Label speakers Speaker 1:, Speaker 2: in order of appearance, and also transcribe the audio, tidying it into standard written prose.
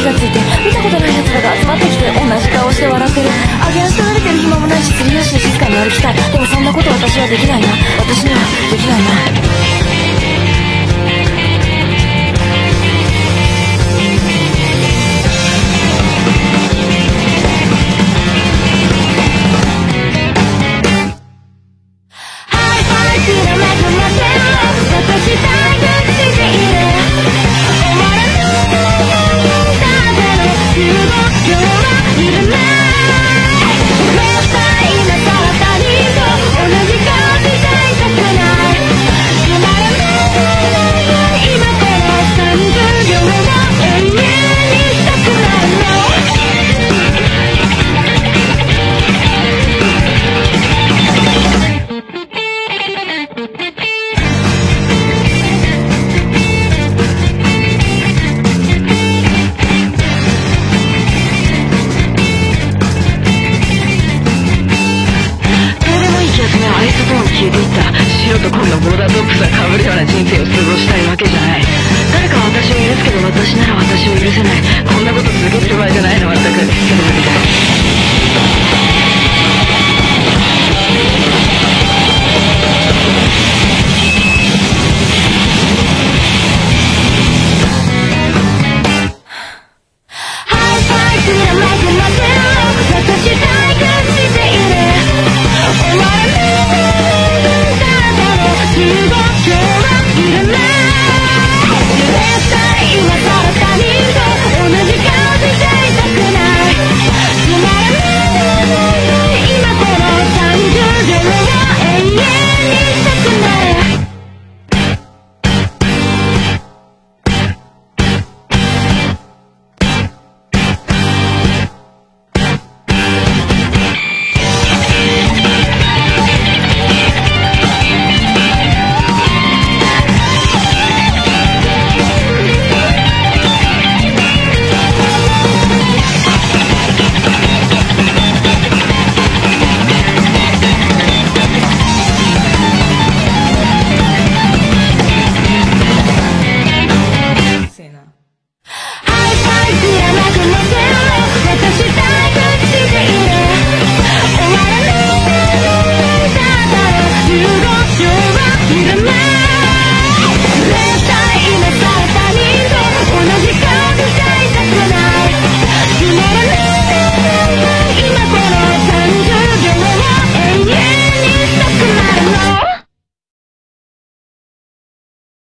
Speaker 1: がついて、見たことない奴らが集まってきて同じ顔して笑ってる。アゲンストられてる暇もないし、釣り足で静かに歩きたい。でもそんなこと私はできないな。私にはできないな。